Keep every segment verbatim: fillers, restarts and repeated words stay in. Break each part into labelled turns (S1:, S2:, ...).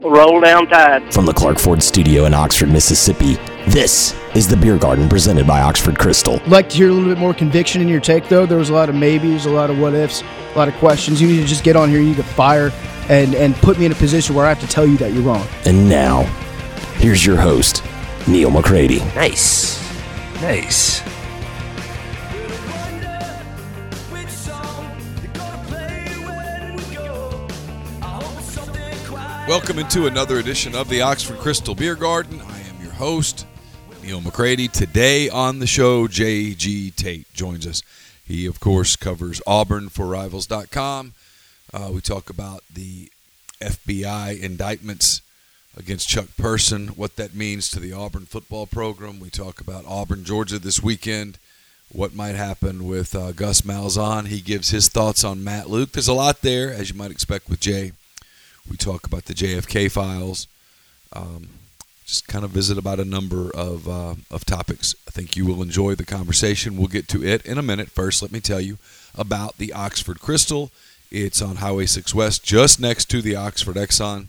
S1: Roll down Tide.
S2: From the Clark Ford Studio in Oxford, Mississippi, this is the Beer Garden presented by Oxford Crystal.
S3: I'd like to hear a little bit more conviction in your take, though. There was a lot of maybes, a lot of what-ifs, a lot of questions. You need to just get on here, you need to fire, and, and put me in a position where I have to tell you that you're wrong.
S2: And now, here's your host, Neil McCready.
S4: Nice. Nice.
S5: Welcome into another edition of the Oxford Crystal Beer Garden. I am your host, Neil McCready. Today on the show, J G Tate joins us. He, of course, covers Auburn for Rivals dot com. Uh, we talk about the F B I indictments against Chuck Person, what that means to the Auburn football program. We talk about Auburn, Georgia this weekend, what might happen with uh, Gus Malzahn. He gives his thoughts on Matt Luke. There's a lot there, as you might expect with Jay. We talk about the J F K files, um, just kind of visit about a number of uh, of topics. I think you will enjoy the conversation. We'll get to it in a minute. First, let me tell you about the Oxford Crystal. It's on Highway six West, just next to the Oxford Exxon.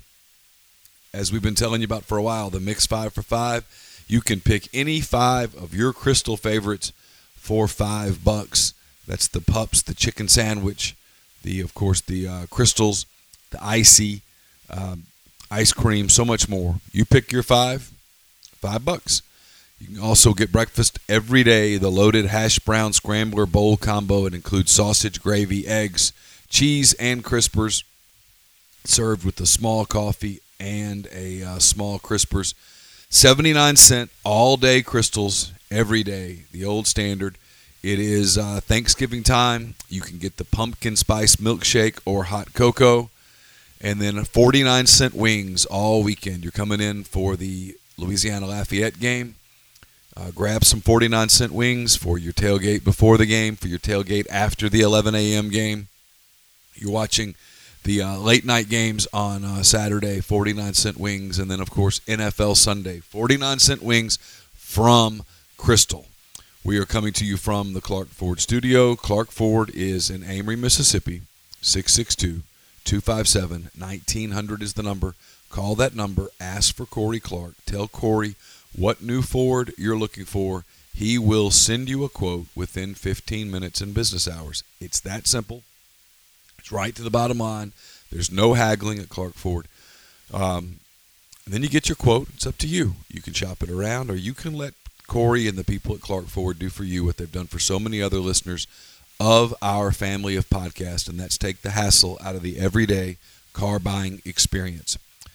S5: As we've been telling you about for a while, the Mix five for five. You can pick any five of your Crystal favorites for five bucks. That's the Pups, the chicken sandwich, the of course the uh, Crystals, the icy. Um, ice cream, so much more. You pick your five, five bucks. You can also get breakfast every day. The loaded hash brown scrambler bowl combo. It includes sausage, gravy, eggs, cheese, and crispers, served with a small coffee and a uh, small crispers. seventy-nine cent all-day Crystals every day, the old standard. It is uh, Thanksgiving time. You can get the pumpkin spice milkshake or hot cocoa. And then forty-nine cent wings all weekend. You're coming in for the Louisiana Lafayette game. Uh, grab some forty-nine cent wings for your tailgate before the game, for your tailgate after the eleven a.m. game. You're watching the uh, late night games on uh, Saturday, forty-nine cent wings. And then, of course, N F L Sunday, forty-nine cent wings from Crystal. We are coming to you from the Clark Ford Studio. Clark Ford is in Amory, Mississippi, six six two, two five seven, nineteen hundred is the number. Call that number. Ask for Corey Clark. Tell Corey what new Ford you're looking for. He will send you a quote within fifteen minutes in business hours. It's that simple. It's right to the bottom line. There's no haggling at Clark Ford. Um, and then you get your quote. It's up to you. You can shop it around, or you can let Corey and the people at Clark Ford do for you what they've done for so many other listeners of our family of podcasts, and that's take the hassle out of the everyday car buying experience.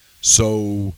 S5: So,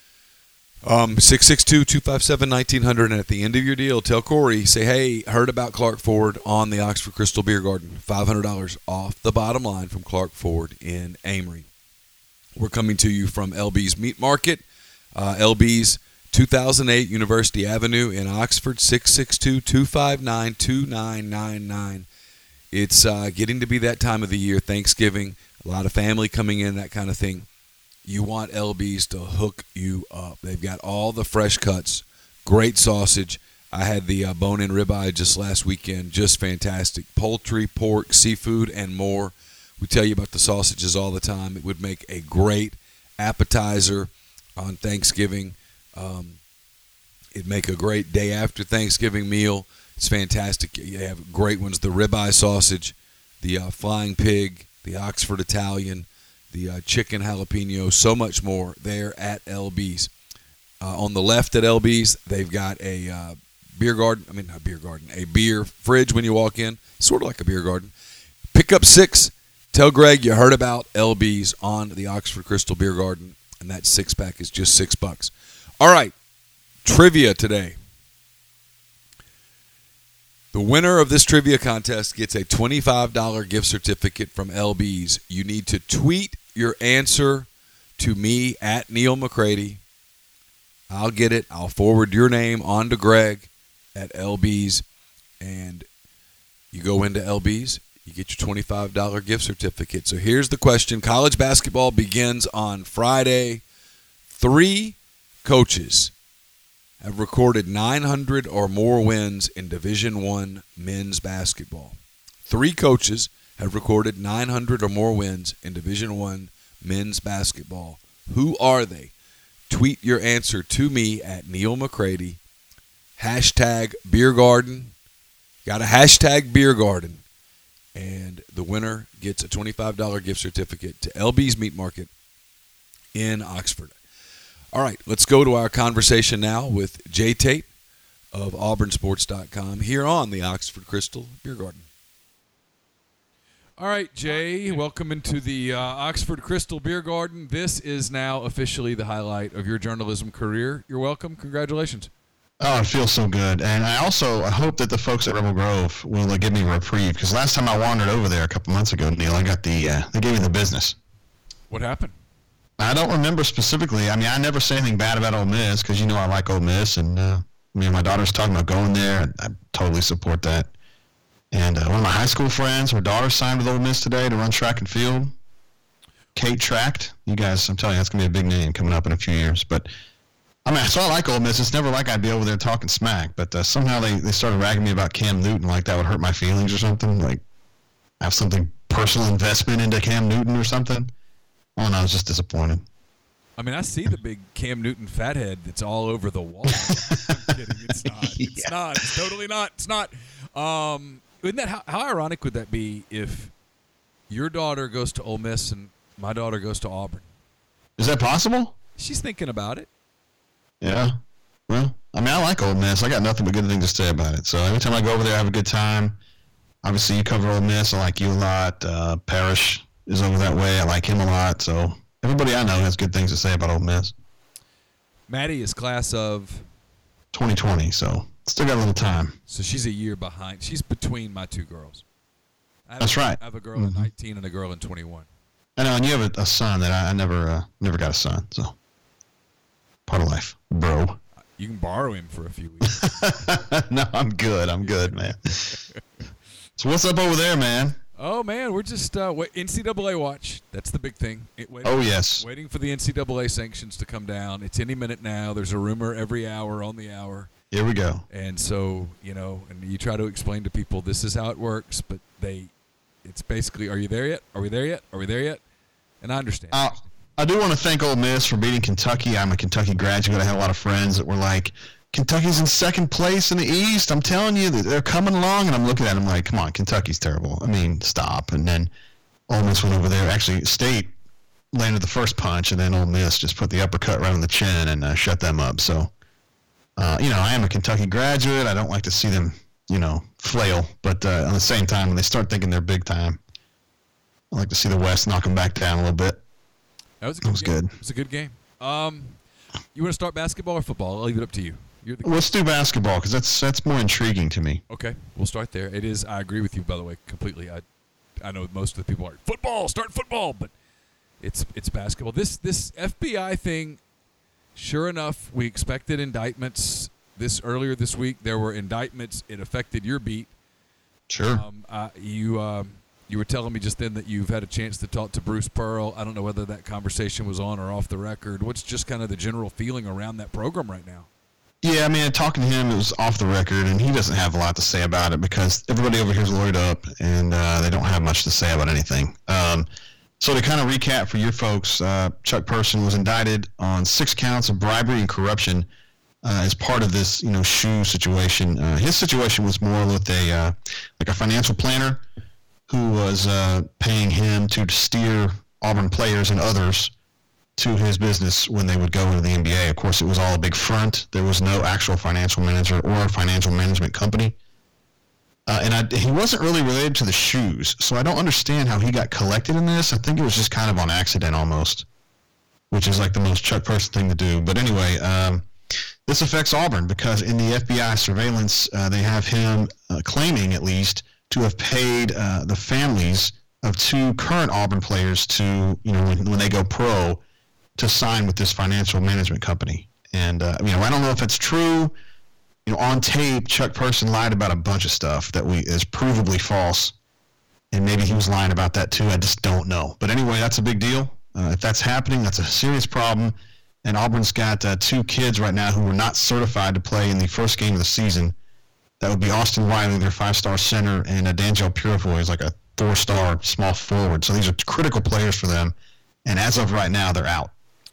S5: um, six six two, two five seven, nineteen hundred, and at the end of your deal, tell Corey, say, hey, heard about Clark Ford on the Oxford Crystal Beer Garden. five hundred dollars off the bottom line from Clark Ford in Amory. We're coming to you from L B's Meat Market. Uh, L B's two thousand eight University Avenue in Oxford, six six two, two five nine, two nine nine nine. It's uh, getting to be that time of the year, Thanksgiving, a lot of family coming in, that kind of thing. You want L B's to hook you up. They've got all the fresh cuts, great sausage. I had the uh, bone-in ribeye just last weekend, just fantastic. Poultry, pork, seafood, and more. We tell you about the sausages all the time. It would make a great appetizer on Thanksgiving. Um, it'd make a great day after Thanksgiving meal. It's fantastic. You have great ones. The ribeye sausage, the uh, flying pig, the Oxford Italian, the uh, chicken jalapeno, so much more there at L B's. Uh, on the left at L B's, they've got a uh, beer garden. I mean, not beer garden, a beer fridge when you walk in. Sort of like a beer garden. Pick up six. Tell Greg you heard about L B's on the Oxford Crystal Beer Garden, and that six-pack is just six bucks. All right, trivia today. The winner of this trivia contest gets a twenty-five dollars gift certificate from L B's. You need to tweet your answer to me at Neil McCready. I'll get it. I'll forward your name on to Greg at L B's. And you go into L B's, you get your twenty-five dollars gift certificate. So here's the question. College basketball begins on Friday. Three coaches have recorded nine hundred or more wins in Division One men's basketball. Three coaches have recorded nine hundred or more wins in Division One men's basketball Who are they? Tweet your answer to me at Neil McCready. Hashtag Beer Garden. Got a hashtag Beer Garden. And the winner gets a twenty-five dollars gift certificate to L B's Meat Market in Oxford. All right, let's go to our conversation now with Jay Tate of Auburn Sports dot com here on the Oxford Crystal Beer Garden. All right, Jay, welcome into the uh, Oxford Crystal Beer Garden. This is now officially the highlight of your journalism career. You're welcome. Congratulations.
S1: Oh, it feels so good. And I also I hope that the folks at Rebel Grove will uh, give me a reprieve, because last time I wandered over there a couple months ago, Neil, I got the uh, they gave me the business.
S5: What happened?
S1: I don't remember specifically. I mean, I never say anything bad about Ole Miss, because you know I like Ole Miss, and uh, I mean, my daughter's talking about going there, and I totally support that. And uh, one of my high school friends, her daughter signed with Ole Miss today to run track and field. Kate Tract. You guys, I'm telling you, that's going to be a big name coming up in a few years. But, I mean, so I like Ole Miss. It's never like I'd be over there talking smack. But uh, somehow they, they started ragging me about Cam Newton, like that would hurt my feelings or something. Like, I have something personal investment into Cam Newton or something. Oh, no, I was just disappointed.
S5: I mean, I see the big Cam Newton fathead that's all over the wall. I'm kidding. It's not. It's yeah. not. It's totally not. It's not. Um, isn't that how, how ironic would that be if your daughter goes to Ole Miss and my daughter goes to Auburn?
S1: Is that possible?
S5: She's thinking about it.
S1: Yeah. Well, I mean, I like Ole Miss. I got nothing but good things to say about it. So every time I go over there, I have a good time. Obviously, you cover Ole Miss. I like you a lot. Uh, Parrish is over that way. I like him a lot. So everybody I know has good things to say about Ole Miss.
S5: Maddie is class of
S1: twenty twenty, so still got a little time.
S5: So she's a year behind. She's between my two girls. I have
S1: That's
S5: a,
S1: right.
S5: I have a girl
S1: mm-hmm.
S5: in nineteen and a girl in twenty-one.
S1: I know, and you have a, a son that I, I never uh, never got a son, so part of life, bro.
S5: You can borrow him for a few weeks.
S1: No, I'm good. I'm good, man. So what's up over there, man?
S5: Oh, man, we're just uh, wait, N C double A watch. That's the big thing. It, waiting,
S1: oh, yes.
S5: Waiting for the N C double A sanctions to come down. It's any minute now. There's a rumor every hour on the hour.
S1: Here we go.
S5: And so, you know, and you try to explain to people this is how it works, but they, it's basically, are you there yet? Are we there yet? Are we there yet? And I understand.
S1: Uh, I do want to thank Ole Miss for beating Kentucky. I'm a Kentucky graduate. I had a lot of friends that were like, Kentucky's in second place in the East. I'm telling you, they're coming along. And I'm looking at them like, come on, Kentucky's terrible. I mean, stop. And then Ole Miss went over there. Actually, State landed the first punch, and then Ole Miss just put the uppercut right on the chin and uh, shut them up. So, uh, you know, I am a Kentucky graduate. I don't like to see them, you know, flail. But uh, at the same time, when they start thinking they're big time, I like to see the West knock them back down a little bit.
S5: That was a good
S1: that was
S5: game.
S1: good.
S5: It was a good game. Um, you want to start basketball or football? I'll leave it up to you. You're the
S1: Let's do basketball, because that's that's more intriguing to me.
S5: Okay, we'll start there. It is. I agree with you, by the way, completely. I, I know most of the people are football, start football, but it's it's basketball. This this F B I thing. Sure enough, we expected indictments. This earlier this week, there were indictments. It affected your beat.
S1: Sure.
S5: Um, uh, you um, you were telling me just then that you've had a chance to talk to Bruce Pearl. I don't know whether that conversation was on or off the record. What's just kind of the general feeling around that program right now?
S1: Yeah, I mean, talking to him, it was off the record, and he doesn't have a lot to say about it because everybody over here is lawyered up, and uh, they don't have much to say about anything. Um, so to kind of recap for your folks, uh, Chuck Person was indicted on six counts of bribery and corruption uh, as part of this, you know, shoe situation. Uh, his situation was more with a uh, like a financial planner who was uh, paying him to steer Auburn players and others to his business when they would go into the N B A. Of course, it was all a big front. There was no actual financial manager or financial management company. Uh, and I, he wasn't really related to the shoes, so I don't understand how he got collected in this. I think it was just kind of on accident almost, which is like the most Chuck Person thing to do. But anyway, um, this affects Auburn because in the F B I surveillance, uh, they have him uh, claiming, at least, to have paid uh, the families of two current Auburn players to, you know, when, when they go pro, to sign with this financial management company. And, uh, you know, I don't know if it's true. You know, on tape, Chuck Person lied about a bunch of stuff that we is provably false. And maybe he was lying about that too. I just don't know. But anyway, that's a big deal. Uh, if that's happening, that's a serious problem. And Auburn's got uh, two kids right now who were not certified to play in the first game of the season. That would be Austin Wiley, their five-star center, and uh, D'Angelo Purifoy is like a four-star small forward. So these are critical players for them. And as of right now, they're out.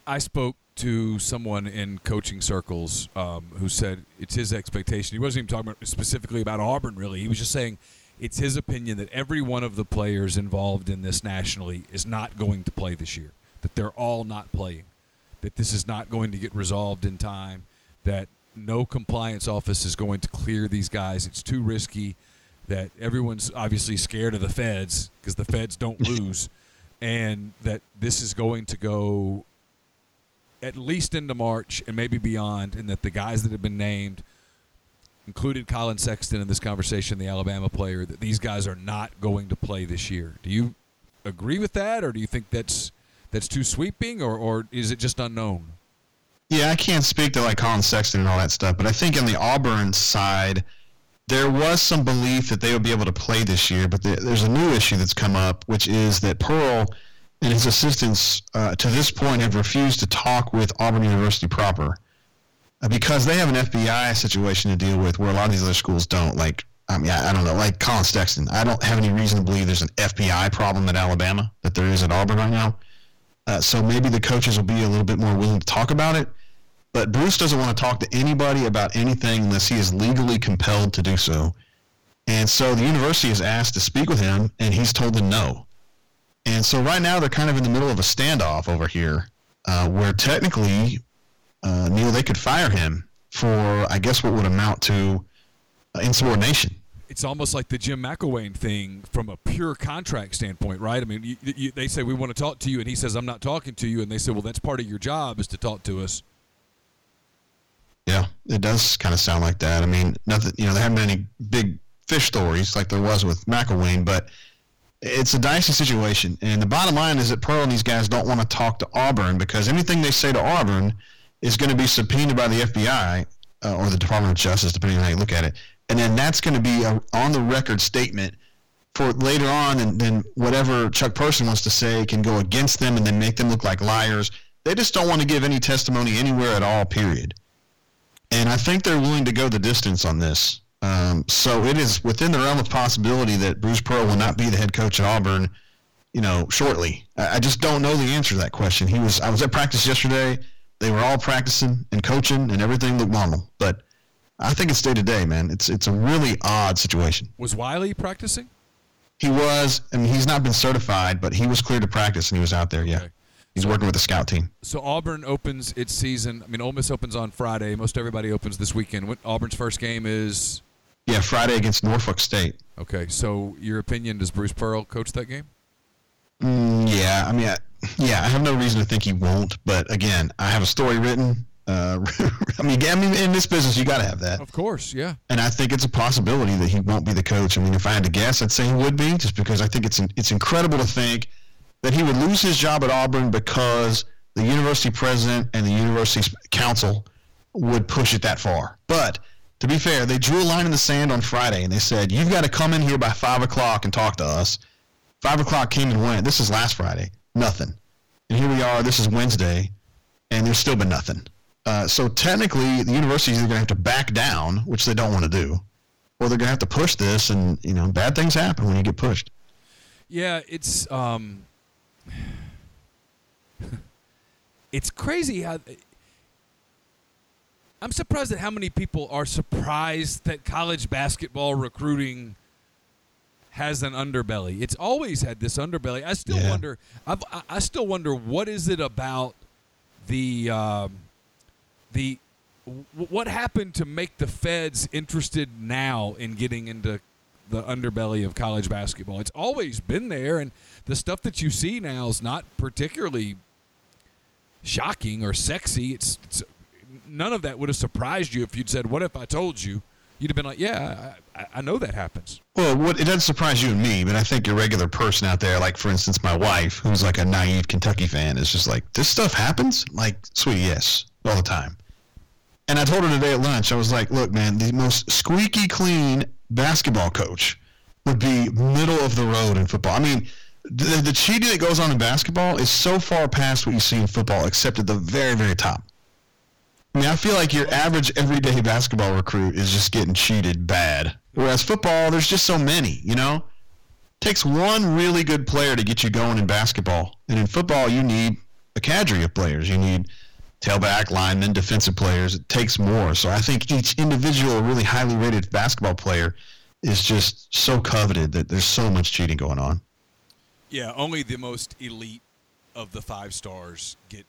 S5: I spoke to someone in coaching circles um, who said it's his expectation. He wasn't even talking about specifically about Auburn, really. He was just saying it's his opinion that every one of the players involved in this nationally is not going to play this year, that they're all not playing, that this is not going to get resolved in time, that no compliance office is going to clear these guys. It's too risky, that everyone's obviously scared of the feds because the feds don't lose, and that this is going to go at least into March and maybe beyond, and that the guys that have been named, included Colin Sexton in this conversation, the Alabama player, that these guys are not going to play this year. Do you agree with that, or do you think that's that's too sweeping, or, or is it just unknown?
S1: Yeah, I can't speak to like Colin Sexton and all that stuff, but I think on the Auburn side, there was some belief that they would be able to play this year, but the, there's a new issue that's come up, which is that Pearl and his assistants uh, to this point have refused to talk with Auburn University proper uh, because they have an F B I situation to deal with where a lot of these other schools don't. Like, I mean, I, I don't know, like Colin Sexton. I don't have any reason to believe there's an F B I problem at Alabama that there is at Auburn right now. Uh, so maybe the coaches will be a little bit more willing to talk about it. But Bruce doesn't want to talk to anybody about anything unless he is legally compelled to do so. And so the university is asked to speak with him, and he's told them no. And so right now they're kind of in the middle of a standoff over here uh, where technically, uh, Neil, they could fire him for, I guess, what would amount to uh, insubordination.
S5: It's almost like the Jim McElwain thing from a pure contract standpoint, right? I mean, you, you, they say, we want to talk to you, and he says, I'm not talking to you. And they say, well, that's part of your job is to talk to us.
S1: Yeah, it does kind of sound like that. I mean, nothing, you know, there haven't been any big fish stories like there was with McElwain, but it's a dicey situation. And the bottom line is that Pearl and these guys don't want to talk to Auburn because anything they say to Auburn is going to be subpoenaed by the F B I uh, or the Department of Justice, depending on how you look at it. And then that's going to be a on-the-record statement for later on, and then whatever Chuck Person wants to say can go against them and then make them look like liars. They just don't want to give any testimony anywhere at all, period. And I think they're willing to go the distance on this. Um, so it is within the realm of possibility that Bruce Pearl will not be the head coach at Auburn, you know, shortly. I, I just don't know the answer to that question. He was. I was at practice yesterday. They were all practicing and coaching, and everything looked normal. But I think it's day to day, man. It's it's a really odd situation.
S5: Was Wiley practicing?
S1: He was. I mean, he's not been certified, but he was cleared to practice, and he was out there. Yeah. Okay. He's working with the scout team.
S5: So Auburn opens its season. I mean, Ole Miss opens on Friday. Most everybody opens this weekend. What, Auburn's first game is?
S1: Yeah, Friday against Norfolk State.
S5: Okay, so your opinion, does Bruce Pearl coach that game?
S1: Mm, yeah, I mean, I, yeah, I have no reason to think he won't. But again, I have a story written. Uh, I mean, I mean, in this business, you got to have that.
S5: Of course, yeah.
S1: And I think it's a possibility that he won't be the coach. I mean, if I had to guess, I'd say he would be, just because I think it's it's incredible to think that he would lose his job at Auburn because the university president and the university's council would push it that far. But to be fair, they drew a line in the sand on Friday, and they said, you've got to come in here by five o'clock and talk to us. five o'clock came and went. This is last Friday. Nothing. And here we are. This is Wednesday, and there's still been nothing. Uh, so technically, the university is either going to have to back down, which they don't want to do, or they're going to have to push this, and, you know, bad things happen when you get pushed.
S5: Yeah, it's um, it's crazy how I'm surprised at how many people are surprised that college basketball recruiting has an underbelly. It's always had this underbelly. I still yeah. wonder. I've, I still wonder what is it about the um, the what happened to make the feds interested now in getting into the underbelly of college basketball. It's always been there, and the stuff that you see now is not particularly shocking or sexy. It's, it's none of that would have surprised you if you'd said, "What if I told you?" You'd have been like, "Yeah, I, I know that happens."
S1: Well, what, it doesn't surprise you and me, but I think a regular person out there, like for instance, my wife, who's like a naive Kentucky fan, is just like, "This stuff happens?" I'm like, sweetie, yes, all the time. And I told her today at lunch, I was like, "Look, man, the most squeaky clean basketball coach would be middle of the road in football." I mean, the, the cheating that goes on in basketball is so far past what you see in football, except at the very, very top. I mean, I feel like your average everyday basketball recruit is just getting cheated bad. Whereas football, there's just so many, you know? It takes one really good player to get you going in basketball. And in football, you need a cadre of players. You need tailback, linemen, defensive players. It takes more. So I think each individual really highly rated basketball player is just so coveted that there's so much cheating going on.
S5: Yeah, only the most elite of the five stars get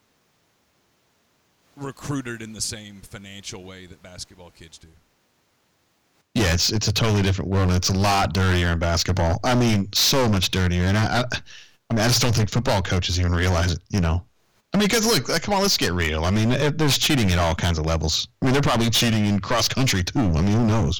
S5: recruited in the same financial way that basketball kids do.
S1: Yeah, it's it's a totally different world. It's a lot dirtier in basketball. I mean, so much dirtier. And I, I, I mean, I just don't think football coaches even realize it. You know, I mean, because look, come on, let's get real. I mean, if there's cheating at all kinds of levels. I mean, they're probably cheating in cross country too. I mean, who knows?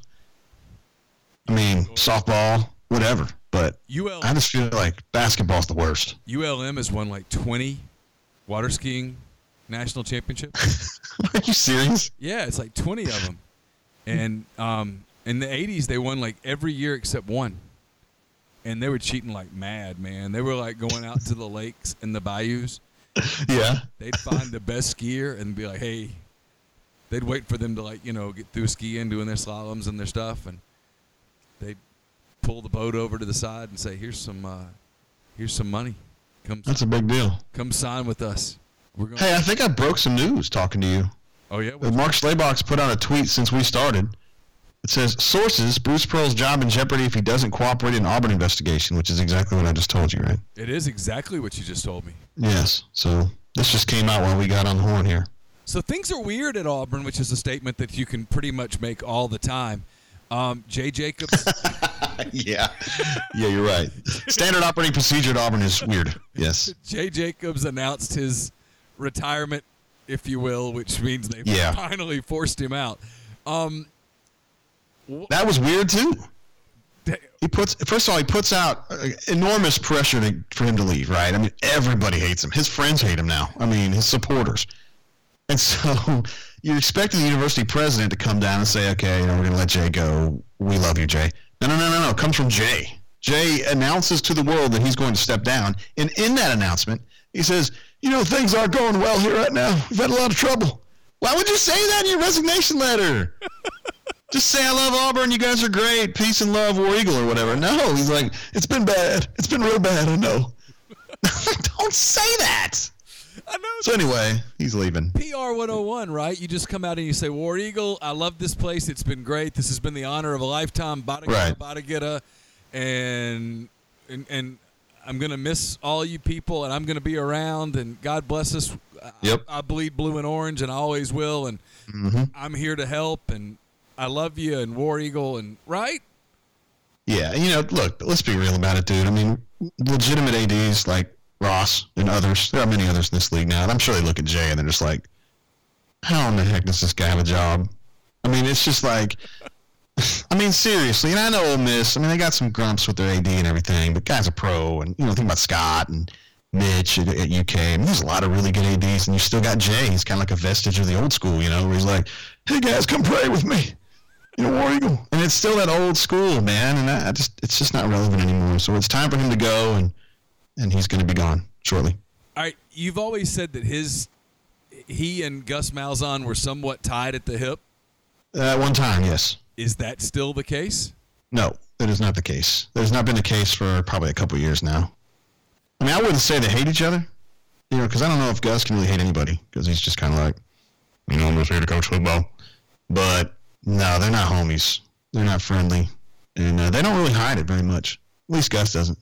S1: I mean, softball, whatever. But
S5: U L M,
S1: I just feel like basketball's the worst.
S5: U L M has won like twenty water skiing national championships.
S1: Are you serious?
S5: Yeah, it's like twenty of them. And um, in the eighties, they won like every year except one. And they were cheating like mad, man. They were like going out to the lakes and the bayous.
S1: Yeah.
S5: They'd find the best skier and be like, hey, they'd wait for them to like, you know, get through skiing, doing their slaloms and their stuff. And they'd pull the boat over to the side and say, here's some uh, here's some money. Come,
S1: That's a big deal.
S5: Come sign with us. We're going.
S1: Hey, I think I broke some news talking to you.
S5: Oh, yeah?
S1: Uh, Mark Slaybox put out a tweet since we started. It says, sources, Bruce Pearl's job in jeopardy if he doesn't cooperate in Auburn investigation, which is exactly what I just told you, right?
S5: It is exactly what you just told me.
S1: Yes. So this just came out while we got on the horn here.
S5: So things are weird at Auburn, which is a statement that you can pretty much make all the time. Um, Jay Jacobs.
S1: yeah. Yeah, you're right. Standard operating procedure at Auburn is weird. Yes.
S5: Jay Jacobs announced his retirement, if you will, which means they
S1: yeah.
S5: finally forced him out. Um, wh-
S1: that was weird, too. He puts first of all, he puts out uh, enormous pressure to, for him to leave, right? I mean, everybody hates him. His friends hate him now. I mean, his supporters. And so you're expecting the university president to come down and say, okay, you know, we're going to let Jay go. We love you, Jay. No, no, no, no, no. It comes from Jay. Jay announces to the world that he's going to step down. And in that announcement, he says, you know, things aren't going well here right now. We've had a lot of trouble. Why would you say that in your resignation letter? Just say, I love Auburn. You guys are great. Peace and love, War Eagle or whatever. No, he's like, it's been bad. It's been real bad, I know. Don't say that.
S5: I know.
S1: So anyway, he's leaving.
S5: P R one oh one, right? You just come out and you say, War Eagle, I love this place. It's been great. This has been the honor of a lifetime. Bada
S1: right.
S5: bada getta. And, and, and I'm going to miss all you people, and I'm going to be around, and God bless us.
S1: Yep.
S5: I, I bleed blue and orange, and I always will, and
S1: mm-hmm.
S5: I'm here to help, and I love you, and War Eagle, and right?
S1: Yeah, you know, look, let's be real about it, dude. I mean, legitimate A Ds like Ross and others, there are many others in this league now, and I'm sure they look at Jay and they're just like, how in the heck does this guy have a job? I mean, it's just like, I mean, seriously, and I know Ole Miss, I mean, they got some grumps with their A D and everything, but guy's a pro, and, you know, think about Scott and Mitch at, at U K. I mean, there's a lot of really good A Ds, and you still got Jay. He's kind of like a vestige of the old school, you know, where he's like, hey, guys, come pray with me. You know, War Eagle. And it's still that old school, man, and I, I just, it's just not relevant anymore. So it's time for him to go, and and he's going to be gone shortly.
S5: All right, you've always said that his, he and Gus Malzahn were somewhat tied at the hip.
S1: At one time, yes.
S5: Is that still the case?
S1: No, that is not the case. There's not been the case for probably a couple of years now. I mean, I wouldn't say they hate each other, you know, because I don't know if Gus can really hate anybody, because he's just kind of like, you know, I'm just here to coach football. But no, they're not homies. They're not friendly, and uh, they don't really hide it very much. At least Gus doesn't.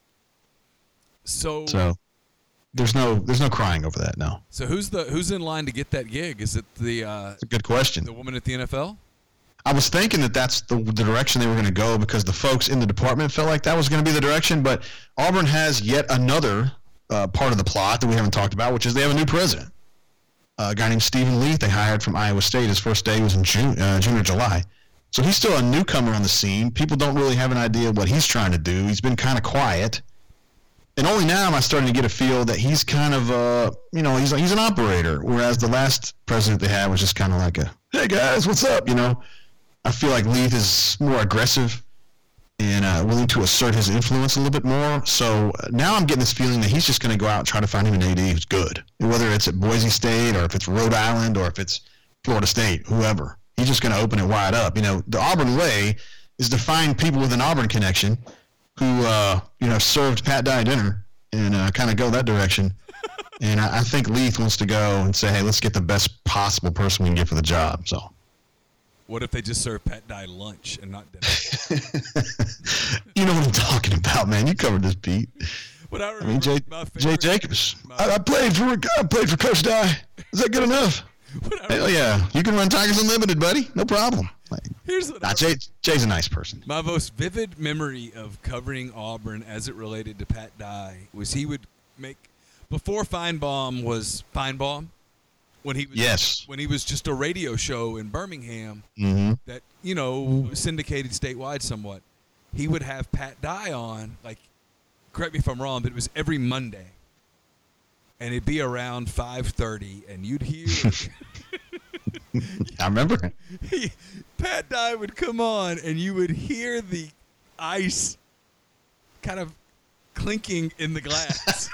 S5: So,
S1: so there's no there's no crying over that. No.
S5: So who's the who's in line to get that gig? Is it the? Uh,
S1: That's a good question.
S5: The woman at the N F L?
S1: I was thinking that that's the, the direction they were going to go because the folks in the department felt like that was going to be the direction. But Auburn has yet another uh, part of the plot that we haven't talked about, which is they have a new president, uh, a guy named Stephen Leith they hired from Iowa State. His first day was in June, uh, June or July. So he's still a newcomer on the scene. People don't really have an idea of what he's trying to do. He's been kind of quiet. And only now am I starting to get a feel that he's kind of, uh, you know, he's he's an operator, whereas the last president they had was just kind of like a, hey, guys, what's up, you know? I feel like Leith is more aggressive and uh, willing to assert his influence a little bit more. So uh, now I'm getting this feeling that he's just going to go out and try to find him an A D who's good. And whether it's at Boise State or if it's Rhode Island or if it's Florida State, whoever. He's just going to open it wide up. You know, the Auburn way is to find people with an Auburn connection who, uh, you know, served Pat Dye dinner and uh, kind of go that direction. And I, I think Leith wants to go and say, hey, let's get the best possible person we can get for the job. So,
S5: what if they just serve Pat Dye lunch and not dinner?
S1: You know what I'm talking about, man. You covered this, Pete.
S5: But I,
S1: I mean, Jay,
S5: favorite,
S1: Jay Jacobs.
S5: my,
S1: I, I played for I played for Coach Dye. Is that good enough? Hell yeah. You can run Tigers Unlimited, buddy. No problem. Like,
S5: Here's what
S1: nah,
S5: I,
S1: Jay, Jay's a nice person.
S5: my most vivid memory of covering Auburn as it related to Pat Dye was he would make before Feinbaum was Feinbaum when he was
S1: Yes.
S5: when he was just a radio show in Birmingham
S1: Mm-hmm.
S5: that you know syndicated statewide somewhat. He would have Pat Dye on, like, correct me if I'm wrong, but it was every Monday, and it'd be around five thirty, and you'd hear.
S1: I remember.
S5: He, Pat Dye would come on, and you would hear the ice kind of clinking in the glass.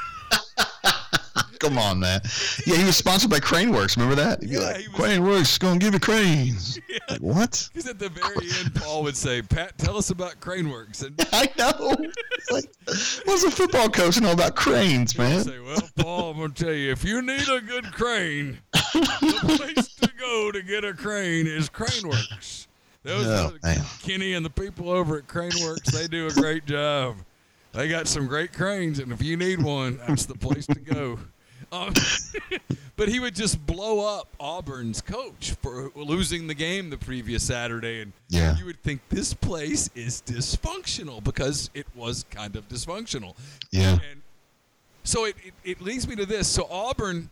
S1: Come on, man. Yeah, he was sponsored by Craneworks. Remember that? He'd be
S5: Yeah,
S1: like,
S5: he was-
S1: Craneworks is going to give you cranes.
S5: Yeah.
S1: Like, what?
S5: Because at the very end, Paul would say, "Pat, tell us about Craneworks," and
S1: I know. Like, what's a football coach know about cranes,
S5: he'd
S1: man?
S5: say, "Well, Paul, I'm gonna tell you, if you need a good crane, the place to go to get a crane is Craneworks. Those
S1: Oh,
S5: are
S1: man.
S5: Kenny and the people over at Craneworks. They do a great job. They got some great cranes, and if you need one, that's the place to go." Um, but he would just blow up Auburn's coach for losing the game the previous Saturday, and
S1: Yeah.
S5: you would think this place is dysfunctional because it was kind of dysfunctional.
S1: Yeah.
S5: And so it, it, it leads me to this. So Auburn,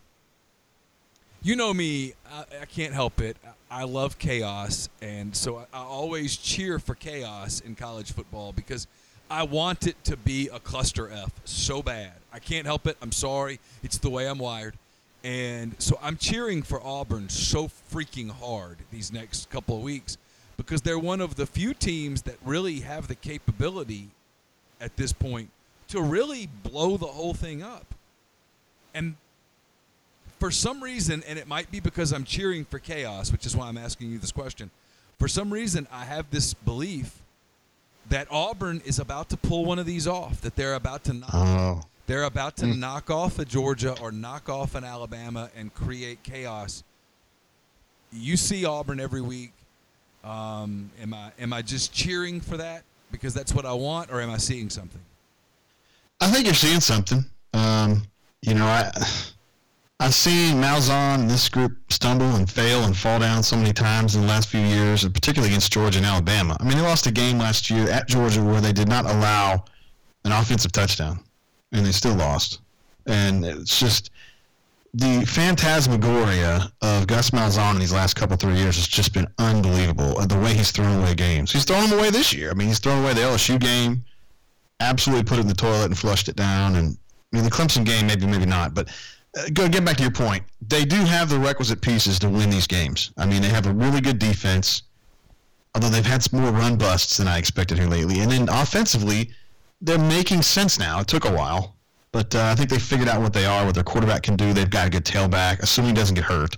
S5: you know me, I, I can't help it. I, I love chaos, and so I, I always cheer for chaos in college football because I want it to be a cluster F so bad. I can't help it. I'm sorry. It's the way I'm wired. And so I'm cheering for Auburn so freaking hard these next couple of weeks because they're one of the few teams that really have the capability at this point to really blow the whole thing up. And for some reason, and it might be because I'm cheering for chaos, which is why I'm asking you this question, for some reason I have this belief that Auburn is about to pull one of these off, that they're about to knock,
S1: Oh.
S5: they're about to knock off a Georgia or knock off an Alabama and create chaos. You see Auburn every week. Um, am I am I just cheering for that because that's what I want, or am I seeing something?
S1: I think you're seeing something. Um, you know, I I've seen Malzahn and this group stumble and fail and fall down so many times in the last few years, and particularly against Georgia and Alabama. I mean, they lost a game last year at Georgia where they did not allow an offensive touchdown, and they still lost. And it's just the phantasmagoria of Gus Malzahn in these last couple, three years has just been unbelievable. The way he's thrown away games. He's thrown them away this year. I mean, he's thrown away the L S U game, absolutely put it in the toilet and flushed it down. And I mean, the Clemson game, maybe, maybe not. But uh, go get back to your point. They do have the requisite pieces to win these games. I mean, they have a really good defense, although they've had some more run busts than I expected here lately. And then offensively, they're making sense now. It took a while. But uh, I think they figured out what they are, what their quarterback can do. They've got a good tailback, assuming he doesn't get hurt.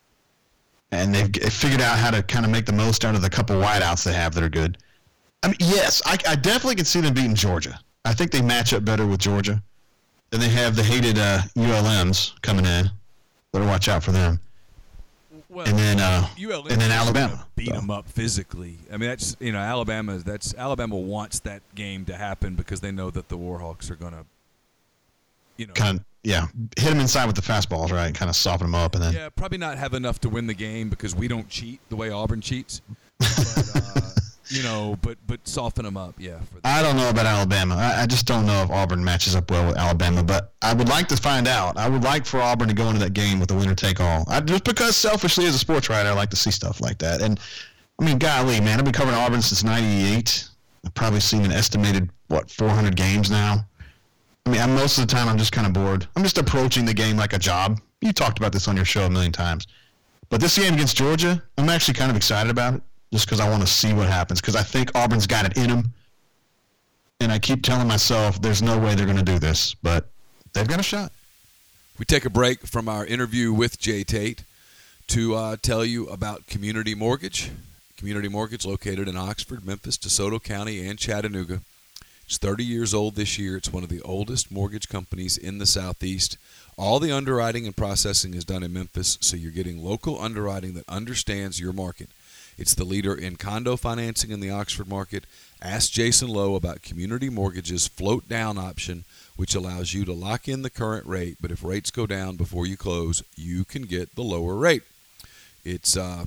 S1: And they've g- figured out how to kind of make the most out of the couple wideouts they have that are good. I mean, yes, I, I definitely can see them beating Georgia. I think they match up better with Georgia. Then they have the hated uh, U L Ms coming in. Better watch out for them.
S5: Well,
S1: And then, uh,
S5: U L M
S1: and then
S5: is gonna
S1: Alabama.
S5: beat
S1: So.
S5: them up physically. I mean, that's you know Alabama. That's Alabama wants that game to happen because they know that the Warhawks are gonna, you know,
S1: Kind of, yeah, hit them inside with the fastballs, right? Kind of soften them up, and then
S5: yeah, probably not have enough to win the game because we don't cheat the way Auburn cheats. But, uh, you know, but but soften them up, yeah. For
S1: I don't know about Alabama. I, I just don't know if Auburn matches up well with Alabama, but I would like to find out. I would like for Auburn to go into that game with a winner-take-all. I, just because selfishly as a sports writer, I like to see stuff like that. And, I mean, golly, man, I've been covering Auburn since ninety-eight. I've probably seen an estimated, what, four hundred games now. I mean, I'm, most of the time I'm just kind of bored. I'm just approaching the game like a job. You talked about this on your show a million times. But this game against Georgia, I'm actually kind of excited about it. Just because I want to see what happens. Because I think Auburn's got it in them. And I keep telling myself there's no way they're going to do this. But they've got a shot.
S5: We take a break from our interview with Jay Tate to uh, tell you about Community Mortgage. Community Mortgage located in Oxford, Memphis, DeSoto County, and Chattanooga. It's thirty years old this year. It's one of the oldest mortgage companies in the Southeast. All the underwriting and processing is done in Memphis, so you're getting local underwriting that understands your market. It's the leader in condo financing in the Oxford market. Ask Jason Lowe about Community Mortgage's float down option, which allows you to lock in the current rate, but if rates go down before you close, you can get the lower rate. It's uh,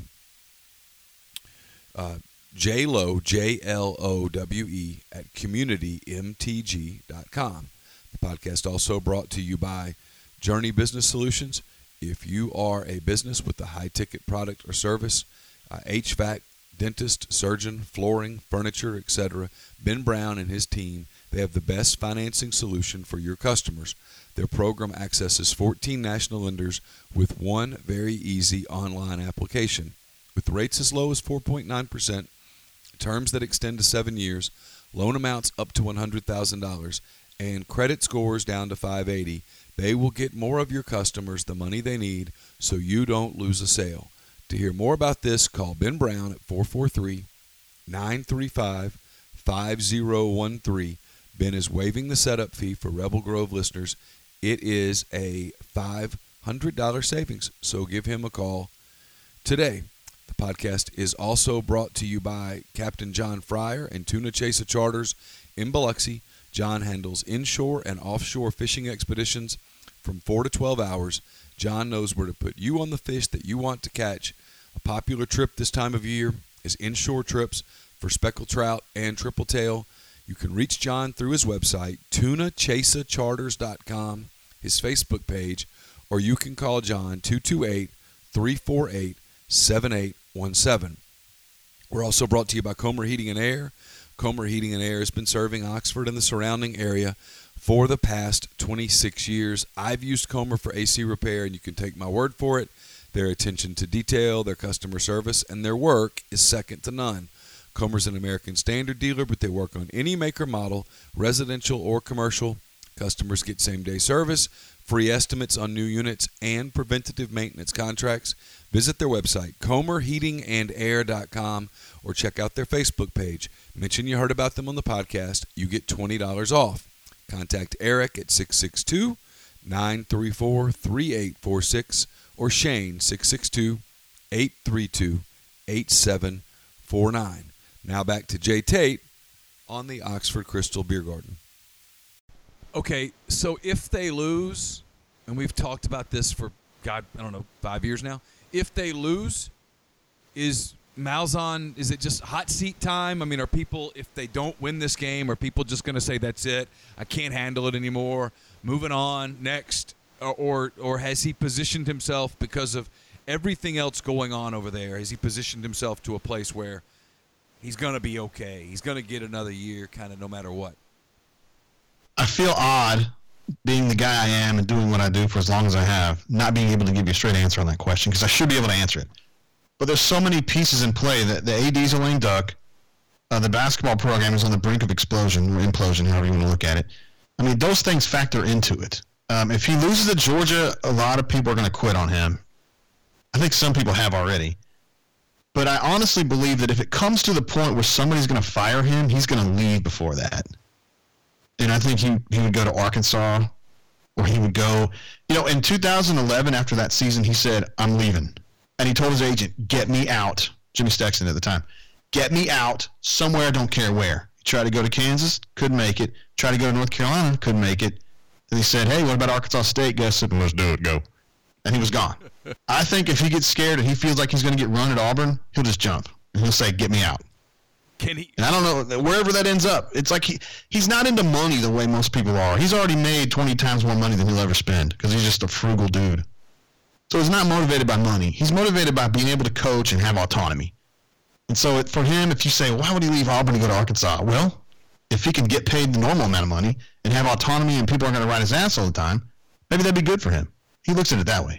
S5: uh, J Lowe, J L O W E, at community m t g dot com. The podcast also brought to you by Journey Business Solutions. If you are a business with a high-ticket product or service, uh, H V A C, dentist, surgeon, flooring, furniture, et cetera, Ben Brown and his team, they have the best financing solution for your customers. Their program accesses fourteen national lenders with one very easy online application. With rates as low as four point nine percent, terms that extend to seven years, loan amounts up to one hundred thousand dollars, and credit scores down to five eighty, they will get more of your customers the money they need so you don't lose a sale. To hear more about this, call Ben Brown at four four three, nine three five, five zero one three. Ben is waiving the setup fee for Rebel Grove listeners. It is a five hundred dollars savings, so give him a call today. The podcast is also brought to you by Captain John Fryer and Tuna Chasa Charters in Biloxi. John handles inshore and offshore fishing expeditions from four to twelve hours. John knows where to put you on the fish that you want to catch. A popular trip this time of year is inshore trips for speckled trout and triple tail. You can reach John through his website, tuna chasa charters dot com, his Facebook page, or you can call John two two eight, three four eight, seven eight one seven. We're also brought to you by Comer Heating and Air. Comer Heating and Air has been serving Oxford and the surrounding area for the past twenty-six years. I've used Comer for A C repair, and you can take my word for it. Their attention to detail, their customer service, and their work is second to none. Comer's an American Standard dealer, but they work on any maker model, residential or commercial. Customers get same-day service, free estimates on new units, and preventative maintenance contracts. Visit their website, comer heating and air dot com, or check out their Facebook page. Mention you heard about them on the podcast. You get twenty dollars off. Contact Eric at six six two, nine three four, three eight four six or Shane six six two, eight three two, eight seven four nine. Now back to Jay Tate on the Oxford Crystal Beer Garden. Okay, so if they lose, and we've talked about this for, God, I don't know, five years now. If they lose, is Malzahn, is it just hot seat time? I mean, are people, if they don't win this game, are people just going to say, that's it, I can't handle it anymore, moving on, next? Or, or or has he positioned himself because of everything else going on over there? Has he positioned himself to a place where he's going to be okay? He's going to get another year kind of no matter what.
S1: I feel odd being the guy I am and doing what I do for as long as I have, not being able to give you a straight answer on that question because I should be able to answer it. But there's so many pieces in play that the A D's a lame duck. Uh, the basketball program is on the brink of explosion or implosion, however you want to look at it. I mean, those things factor into it. Um, if he loses to Georgia, a lot of people are going to quit on him. I think some people have already. But I honestly believe that if it comes to the point where somebody's going to fire him, he's going to leave before that. And I think he, he would go to Arkansas, or he would go, you know, in two thousand eleven, after that season, he said, I'm leaving. And he told his agent, get me out, Jimmy Stexton at the time, get me out somewhere, I don't care where. He tried to go to Kansas, couldn't make it. Tried to go to North Carolina, couldn't make it. And he said, hey, what about Arkansas State? Gus said, let's do it, go. And he was gone. I think if he gets scared and he feels like he's going to get run at Auburn, he'll just jump. And he'll say, get me out.
S5: Can he?
S1: And I don't know, wherever that ends up, it's like he he's not into money the way most people are. He's already made twenty times more money than he'll ever spend because he's just a frugal dude. So he's not motivated by money. He's motivated by being able to coach and have autonomy. And so it, for him, if you say, why would he leave Auburn to go to Arkansas? Well, if he could get paid the normal amount of money and have autonomy and people aren't going to ride his ass all the time, maybe that'd be good for him. He looks at it that way.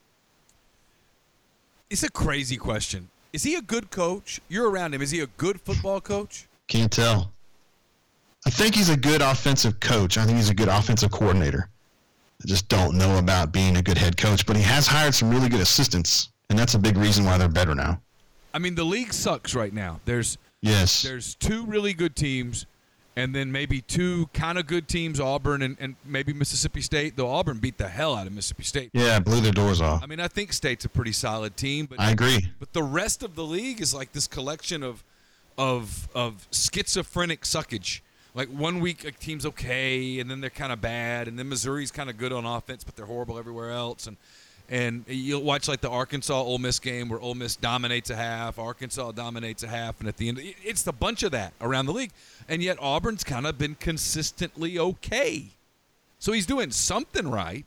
S5: It's a crazy question. Is he a good coach? You're around him. Is he a good football coach?
S1: Can't tell. I think he's a good offensive coach. I think he's a good offensive coordinator. I just don't know about being a good head coach, but he has hired some really good assistants, and that's a big reason why they're better now.
S5: I mean, the league sucks right now. There's
S1: yes.
S5: There's two really good teams, and then maybe two kind of good teams, Auburn and, and maybe Mississippi State, though Auburn beat the hell out of Mississippi State.
S1: Yeah, blew their doors off.
S5: I mean, I think State's a pretty solid team. But
S1: I agree.
S5: But the rest of the league is like this collection of of of schizophrenic suckage. Like one week a team's okay, and then they're kind of bad, and then Missouri's kind of good on offense, but they're horrible everywhere else. And and you'll watch like the Arkansas Ole Miss game where Ole Miss dominates a half, Arkansas dominates a half, and at the end, it's the bunch of that around the league. And yet Auburn's kind of been consistently okay. So he's doing something right.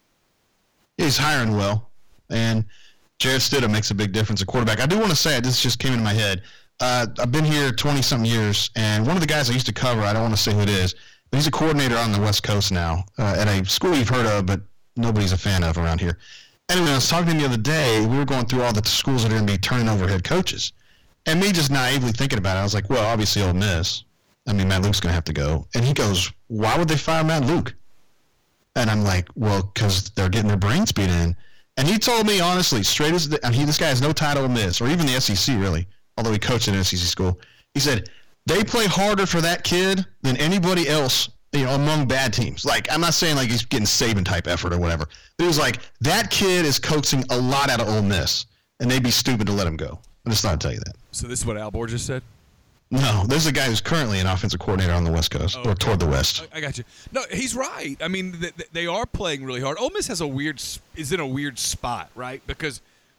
S1: He's hiring well, and Jarrett Stidham makes a big difference at quarterback. I do want to say, this just came into my head. Uh, I've been here twenty-something years, and one of the guys I used to cover, I don't want to say who it is, but he's a coordinator on the West Coast now uh, at a school you've heard of, but nobody's a fan of around here. Anyway, I was talking to him the other day. We were going through all the schools that are going to be turning over head coaches. And me just naively thinking about it, I was like, well, obviously Ole Miss. I mean, Matt Luke's going to have to go. And he goes, why would they fire Matt Luke? And I'm like, well, because they're getting their brains beat in. And he told me, honestly, straight as the, I mean, this guy has no tie to Ole Miss, or even the S E C, really, although he coached at an S E C school. He said, they play harder for that kid than anybody else, you know, among bad teams. Like, I'm not saying like he's getting Saban-type effort or whatever. But he was like, that kid is coaxing a lot out of Ole Miss, and they'd be stupid to let him go. I just thought I'd tell you that.
S5: So this is what Al Borges said?
S1: No, there's a guy who's currently an offensive coordinator on the West Coast, oh, okay. or toward the West.
S5: I, I got you. No, he's right. I mean, they, they are playing really hard. Ole Miss has a weird is in a weird spot, right? Because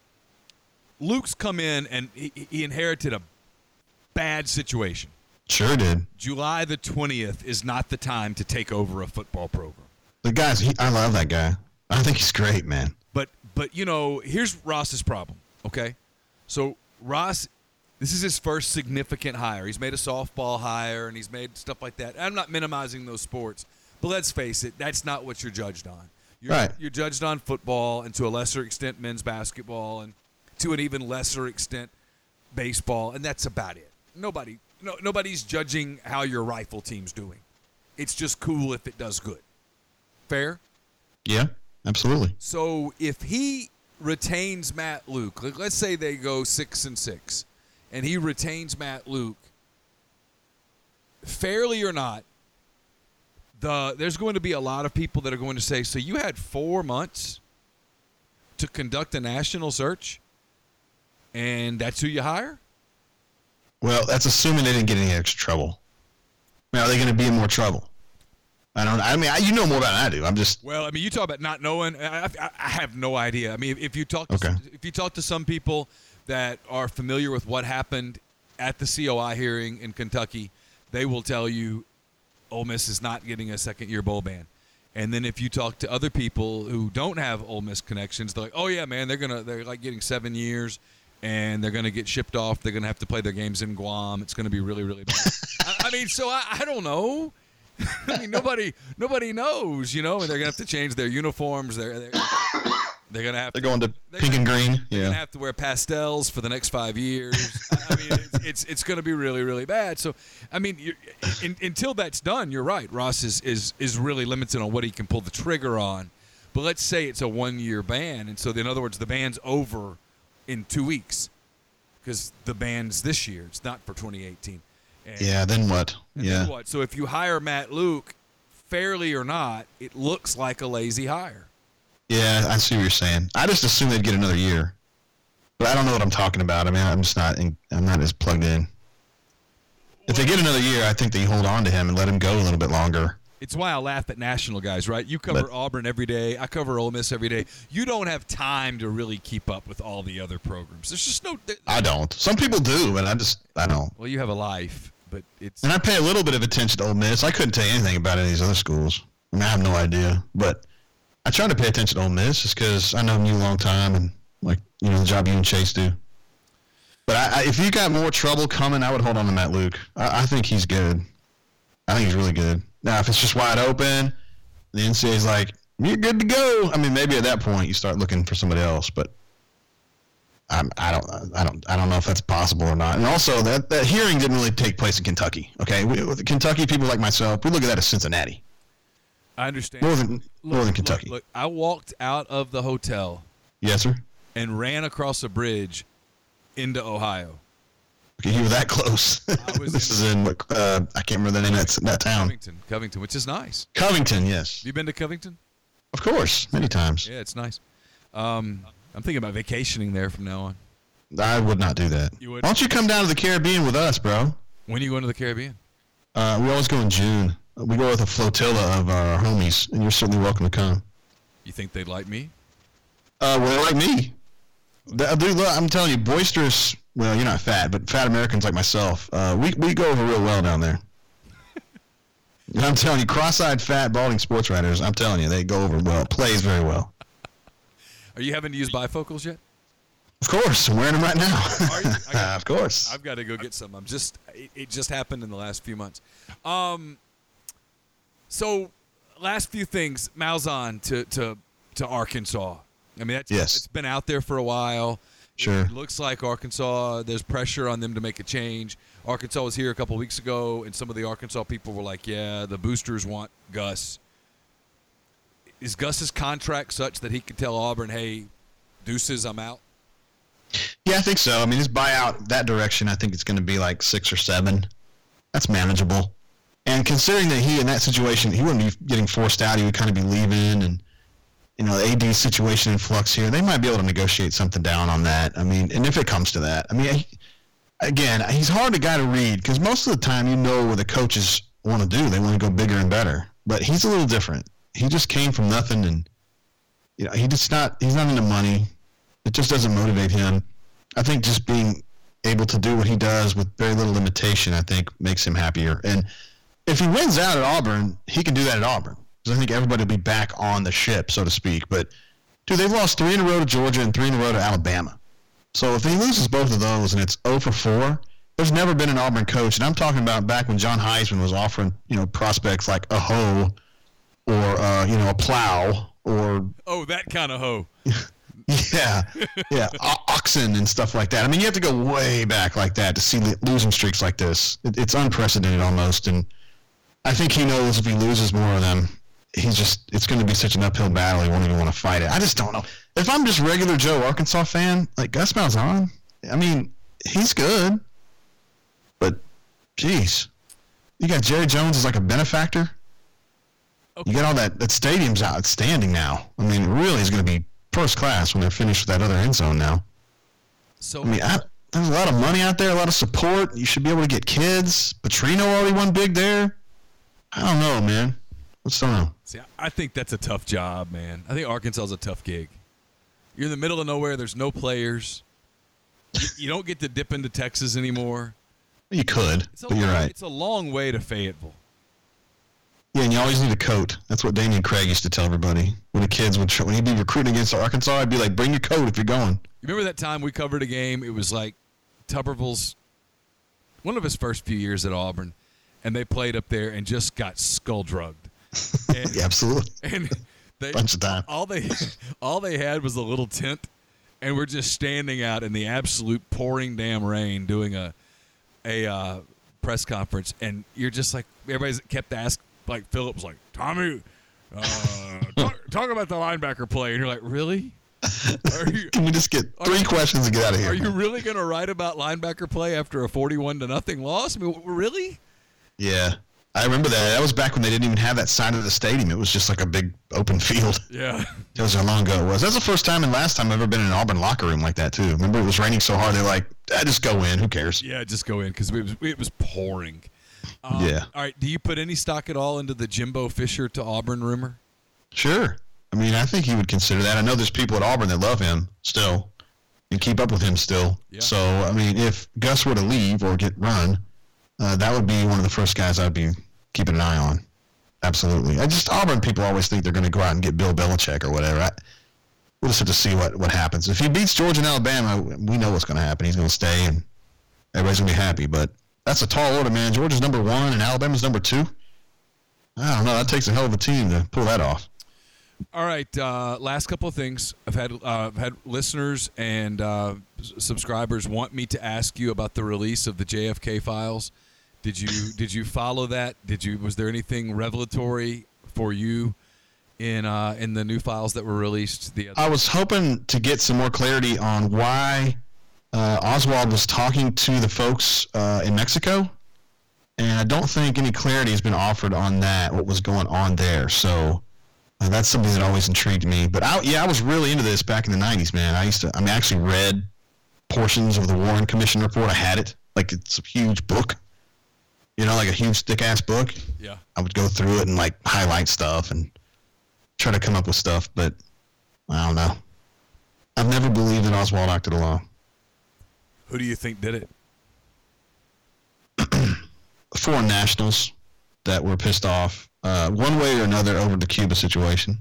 S5: Luke's come in and he, he inherited a bad situation.
S1: Sure did.
S5: July the twentieth is not the time to take over a football program.
S1: The guys, he, I love that guy. I think he's great, man.
S5: But but you know, here's Ross's problem. Okay, so Ross. This is his first significant hire. He's made a softball hire, and he's made stuff like that. I'm not minimizing those sports, but let's face it, that's not what you're judged on. You're,
S1: right.
S5: You're judged on football, and to a lesser extent, men's basketball, and to an even lesser extent, baseball, and that's about it. Nobody, no, nobody's judging how your rifle team's doing. It's just cool if it does good. Fair?
S1: Yeah, absolutely.
S5: So if he retains Matt Luke, let's say they go six and six. And he retains Matt Luke, fairly or not, the there's going to be a lot of people that are going to say, so you had four months to conduct a national search, and that's who you hire?
S1: Well, that's assuming they didn't get any extra trouble. I mean, are they going to be in more trouble? I don't. I mean, I, you know more about it than I do. I'm just.
S5: Well, I mean, you talk about not knowing. I, I, I have no idea. I mean, if you talk, to
S1: okay.
S5: some, if you talk to some people that are familiar with what happened at the C O I hearing in Kentucky, they will tell you Ole Miss is not getting a second-year bowl ban. And then if you talk to other people who don't have Ole Miss connections, they're like, "Oh yeah, man, they're gonna they're like getting seven years, and they're gonna get shipped off. They're gonna have to play their games in Guam. It's gonna be really really bad." I, I mean, so I, I don't know. I mean, nobody nobody knows, you know, and they're gonna have to change their uniforms. They're they're, they're gonna have
S1: they're
S5: to,
S1: going to
S5: they're
S1: pink
S5: gonna,
S1: and green.
S5: They're
S1: yeah,
S5: gonna have to wear pastels for the next five years. I mean, it's it's, it's gonna be really really bad. So, I mean, you're, in, until that's done, you're right. Ross is, is is really limited on what he can pull the trigger on. But let's say it's a one year ban, and so in other words, the ban's over in two weeks because the ban's this year. It's not for twenty eighteen. And,
S1: yeah, then what?
S5: and
S1: yeah.
S5: Then what? So if you hire Matt Luke, fairly or not, it looks like a lazy hire.
S1: Yeah, I see what you're saying. I just assumed they'd get another year, but I don't know what I'm talking about. I mean, I'm just not. In, I'm not as plugged in. If they get another year, I think they hold on to him and let him go a little bit longer.
S5: It's why I laugh at national guys, right? You cover
S1: but,
S5: Auburn every day. I cover Ole Miss every day. You don't have time to really keep up with all the other programs. There's just no.
S1: I don't. Some people do, but I just I don't.
S5: Well, you have a life. But it's
S1: and I pay a little bit of attention to Ole Miss. I couldn't tell you anything about any of these other schools. I mean, I have no idea. But I try to pay attention to Ole Miss just because I know you a long time and, like, you know, the job you and Chase do. But I, I, if you got more trouble coming, I would hold on to Matt Luke. I, I think he's good. I think he's really good. Now, if it's just wide open, the N C A A's like, you're good to go. I mean, maybe at that point you start looking for somebody else, but I'm, I don't, I don't, I don't know if that's possible or not. And also, that, that hearing didn't really take place in Kentucky. Okay, we, with Kentucky people like myself, we look at that as Cincinnati.
S5: I understand.
S1: More than
S5: look,
S1: more than Kentucky.
S5: Look, look, I walked out of the hotel.
S1: Yes, sir.
S5: And ran across a bridge into Ohio.
S1: Okay, you were that close.
S5: I was
S1: this
S5: in,
S1: is in, uh, I can't remember the name of that, that town.
S5: Covington, Covington, which is nice.
S1: Covington, yes.
S5: Have you been to Covington?
S1: Of course, many times.
S5: Yeah, it's nice. Um, I'm thinking about vacationing there from now on.
S1: I would not do that.
S5: You would?
S1: Why don't you come down to the Caribbean with us, bro?
S5: When are you going to the Caribbean?
S1: Uh, we always go in June. We go with a flotilla of our homies, and you're certainly welcome to come.
S5: You think they'd like me?
S1: Uh, well, like me. The- Dude, look, I'm telling you, boisterous, well, you're not fat, but fat Americans like myself, uh, we, we go over real well down there. I'm telling you, cross-eyed, fat, balding sports writers, I'm telling you, they go over well. Plays very well.
S5: Are you having to use bifocals yet?
S1: Of course, I'm wearing them right now.
S5: Are you? I got-
S1: of course.
S5: I've got to go get some. I'm just it, it just happened in the last few months. Um, so last few things, Malzahn to to to Arkansas. I mean, that's,
S1: Yes.
S5: it's been out there for a while.
S1: Sure.
S5: It looks like Arkansas, there's pressure on them to make a change. Arkansas was here a couple weeks ago, and some of the Arkansas people were like, yeah, the boosters want Gus. Is Gus's contract such that he could tell Auburn, hey, deuces, I'm out?
S1: Yeah, I think so. I mean, his buyout that direction, I think it's going to be like six or seven. That's manageable. And considering that he, in that situation, he wouldn't be getting forced out. He would kind of be leaving, and you know, the A D situation in flux here. They might be able to negotiate something down on that. I mean, and if it comes to that, I mean, he, again, he's hard a guy to read because most of the time you know what the coaches want to do. They want to go bigger and better. But he's a little different. He just came from nothing, and you know, he just not. He's not into money. It just doesn't motivate him. I think just being able to do what he does with very little limitation, I think, makes him happier. And if he wins out at Auburn, he can do that at Auburn. Because I think everybody will be back on the ship, so to speak. But, dude, they've lost three in a row to Georgia and three in a row to Alabama. So if he loses both of those and it's oh for four, there's never been an Auburn coach. And I'm talking about back when John Heisman was offering, you know, prospects like a hoe or, uh, you know, a plow or...
S5: Oh, that kind of hoe.
S1: Yeah, yeah, o- oxen and stuff like that. I mean, you have to go way back like that to see losing streaks like this. It, it's unprecedented almost, and I think he knows if he loses more of them, he's just it's going to be such an uphill battle. He won't even want to fight it. I just don't know. If I'm just regular Joe Arkansas fan, like Gus Malzahn, I mean, he's good, but geez, you got Jerry Jones as like a benefactor. Okay. You got all that that stadium's outstanding now. I mean, it really is going to be first class when they're finished with that other end zone now.
S5: So
S1: I mean, I, there's a lot of money out there, a lot of support. You should be able to get kids. Petrino already won big there. I don't know, man. What's going on?
S5: See, I think that's a tough job, man. I think Arkansas is a tough gig. You're in the middle of nowhere. There's no players. You, you don't get to dip into Texas anymore.
S1: You could,
S5: It's a
S1: but you're
S5: long,
S1: right.
S5: It's a long way to Fayetteville.
S1: Yeah, and you always need a coat. That's what Damian Craig used to tell everybody. When the kids would, when he'd be recruiting against Arkansas, I'd be like, bring your coat if you're going.
S5: You remember that time we covered a game? It was like Tuberville's, one of his first few years at Auburn, and they played up there and just got skull drugged. And,
S1: Yeah, absolutely.
S5: And they,
S1: Bunch of time.
S5: all they, all they had was a little tent, and we're just standing out in the absolute pouring damn rain doing a, a uh, press conference, and you're just like everybody's kept asking. Like Philip was like, Tommy, uh, talk, talk about the linebacker play, and you're like, really? Are you,
S1: Can we just get three
S5: you,
S1: questions and get out of here?
S5: Are you really going to write about linebacker play after a forty-one to nothing loss? I mean, really?
S1: Yeah, I remember that. That was back when they didn't even have that side of the stadium. It was just like a big open field.
S5: Yeah.
S1: That was how long ago it was. That's the first time and last time I've ever been in an Auburn locker room like that too. Remember, it was raining so hard they're like, ah, just go in. Who cares?
S5: Yeah, just go in because it was it was pouring. Um,
S1: Yeah.
S5: All right. Do you put any stock at all into the Jimbo Fisher to Auburn rumor?
S1: Sure. I mean, I think he would consider that. I know there's people at Auburn that love him still and keep up with him still.
S5: Yeah.
S1: So, I mean, if Gus were to leave or get run, uh, that would be one of the first guys I'd be keeping an eye on. Absolutely. I just, Auburn people always think they're going to go out and get Bill Belichick or whatever. I, we'll just have to see what, what happens. If he beats Georgia and Alabama, we know what's going to happen. He's going to stay and everybody's going to be happy. But that's a tall order, man. Georgia's number one and Alabama's number two. I don't know. That takes a hell of a team to pull that off.
S5: All right. Uh, last couple of things. I've had uh, I've had listeners and uh, s- subscribers want me to ask you about the release of the J F K files. Did you did you follow that? Did you was there anything revelatory for you in uh, in the new files that were released the other?
S1: I was hoping to get some more clarity on why uh, Oswald was talking to the folks uh, in Mexico, and I don't think any clarity has been offered on that, what was going on there. So uh, that's something that always intrigued me. But I, yeah, I was really into this back in the nineties, man. I used to, I mean, I actually read portions of the Warren Commission report. I had it, like it's a huge book, you know, like a huge thick-ass book.
S5: Yeah.
S1: I would go through it and, like, highlight stuff and try to come up with stuff, but I don't know. I've never believed that Oswald acted alone.
S5: Who do you think did it?
S1: Foreign nationals that were pissed off, uh, one way or another, over the Cuba situation.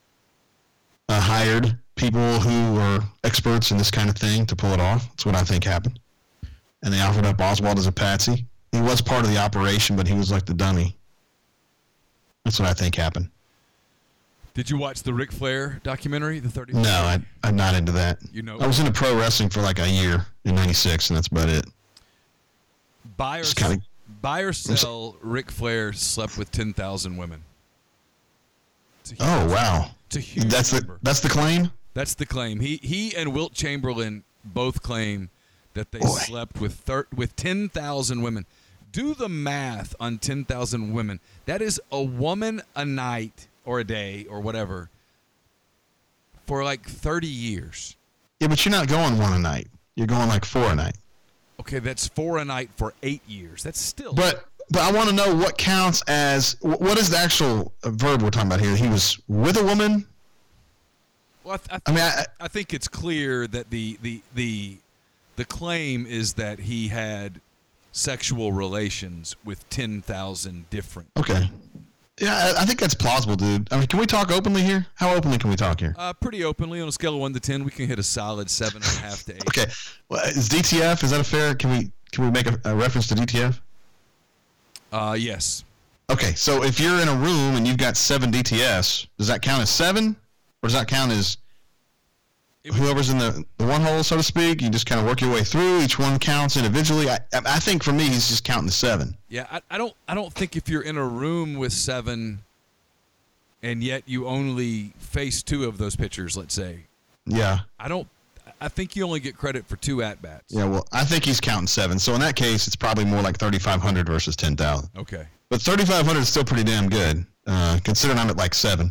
S1: Uh, hired people who were experts in this kind of thing to pull it off. That's what I think happened. And they offered up Oswald as a patsy. He was part of the operation, but he was like the dummy. That's what I think happened.
S5: Did you watch the Ric Flair documentary, the thirty?
S1: No, I, I'm not into that.
S5: You know,
S1: I was into pro wrestling for like a year in ninety-six, and that's about it.
S5: Buy or,
S1: kinda,
S5: buy or sell, Ric Flair slept with ten thousand women.
S1: Oh, wow.
S5: It's a huge
S1: that's
S5: number.
S1: The, that's the claim?
S5: That's the claim. He he and Wilt Chamberlain both claim that they
S1: Boy.
S5: slept with thir- with ten thousand women. Do the math on ten thousand women. That is a woman a night or a day or whatever for like thirty years.
S1: Yeah, but you're not going one a night. You're going like four a night.
S5: Okay, that's four a night for eight years. That's still.
S1: But but I want to know what counts as, what is the actual verb we're talking about here? He was with a woman?
S5: Well, I, th- I, th-
S1: I mean, I,
S5: I think it's clear that the, the the the claim is that he had sexual relations with ten thousand different.
S1: Okay. Yeah, I, I think that's plausible, dude. I mean, can we talk openly here? How openly can we talk here?
S5: Uh, pretty openly. On a scale of one to ten, we can hit a solid seven and a half to eight.
S1: Okay. Well, is D T F, is that a fair, can we can we make a, a reference to D T F?
S5: Uh, yes.
S1: Okay, so if you're in a room and you've got seven D T Fs, does that count as seven? Or does that count as whoever's in the, the one hole, so to speak? You just kind of work your way through. Each one counts individually. I I think for me, he's just counting the seven.
S5: Yeah, I, I don't I don't think if you're in a room with seven and yet you only face two of those pitchers, let's say.
S1: Yeah.
S5: I don't I think you only get credit for two at-bats.
S1: Yeah, well, I think he's counting seven. So in that case, it's probably more like thirty-five hundred versus ten thousand.
S5: Okay.
S1: But thirty-five hundred is still pretty damn good, uh, considering I'm at like seven.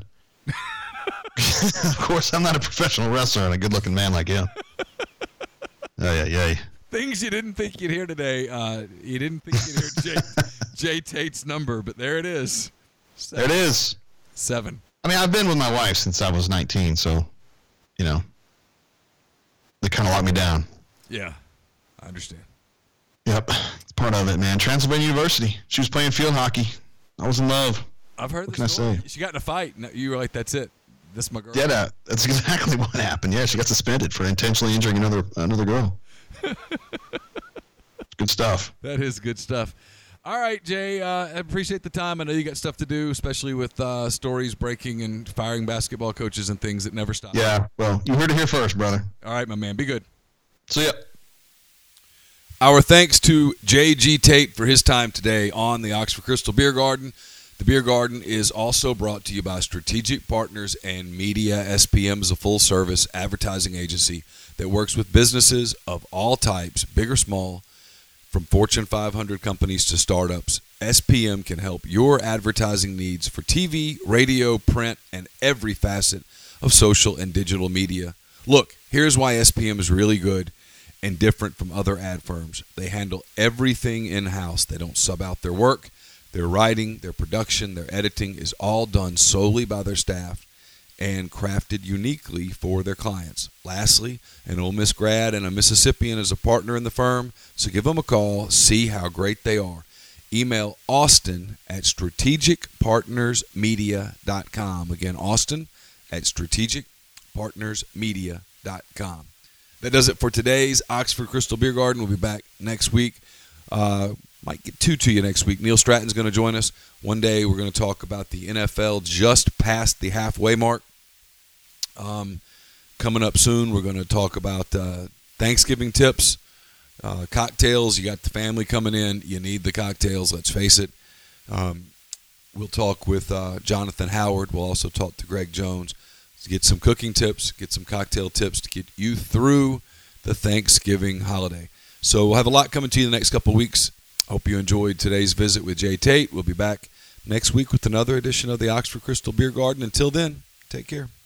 S1: Of course, I'm not a professional wrestler and a good-looking man like him. Oh, yeah, yeah.
S5: Things you didn't think you'd hear today. Uh, you didn't think you'd hear Jay, Jay Tate's number, but there it is. Seven.
S1: There it is.
S5: Seven.
S1: I mean, I've been with my wife since I was nineteen, so, you know, they kind of locked me down.
S5: Yeah, I understand.
S1: Yep, it's part of it, man. Transylvania University. She was playing field hockey. I was in love.
S5: I've heard
S1: What
S5: the
S1: can I
S5: story.
S1: say?
S5: She got in a fight. And you were like, that's it. This is my girl.
S1: Yeah, that, that's exactly what happened. Yeah, she got suspended for intentionally injuring another another girl. Good stuff.
S5: That is good stuff. All right, Jay, uh, I appreciate the time. I know you got stuff to do, especially with uh, stories breaking and firing basketball coaches and things that never stop.
S1: Yeah, well, you heard it here first, brother.
S5: All right, my man. Be good.
S1: See ya.
S5: Our thanks to J G Tate for his time today on the Oxford Crystal Beer Garden. The Beer Garden is also brought to you by Strategic Partners and Media. S P M is a full-service advertising agency that works with businesses of all types, big or small, from Fortune five hundred companies to startups. S P M can help your advertising needs for T V, radio, print, and every facet of social and digital media. Look, here's why S P M is really good and different from other ad firms. They handle everything in-house. They don't sub out their work. Their writing, their production, their editing is all done solely by their staff and crafted uniquely for their clients. Lastly, an Ole Miss grad and a Mississippian is a partner in the firm, so give them a call, see how great they are. Email Austin at strategic partners media dot com. Again, Austin at strategic partners media dot com. That does it for today's Oxford Crystal Beer Garden. We'll be back next week. Uh, might get two to you next week. Neil Stratton's going to join us. One day we're going to talk about the N F L just past the halfway mark. Um, coming up soon, we're going to talk about uh, Thanksgiving tips, uh, cocktails. You got the family coming in. You need the cocktails, let's face it. Um, we'll talk with uh, Jonathan Howard. We'll also talk to Greg Jones to get some cooking tips, get some cocktail tips to get you through the Thanksgiving holiday. So we'll have a lot coming to you the next couple of weeks. Hope you enjoyed today's visit with Jay Tate. We'll be back next week with another edition of the Oxford Crystal Beer Garden. Until then, take care.